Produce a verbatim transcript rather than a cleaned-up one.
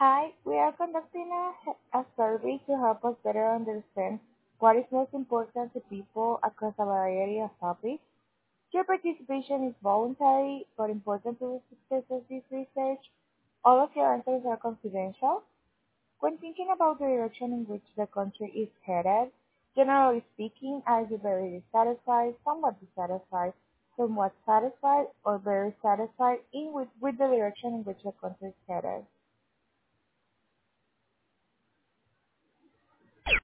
Hi, we are conducting a, a survey to help us better understand what is most important to people across a variety of topics. Your participation is voluntary but important to the success of this research. All of your answers are confidential. When thinking about the direction in which the country is headed, generally speaking, are you very dissatisfied, somewhat dissatisfied, somewhat satisfied, or very satisfied in with, with the direction in which the country is headed?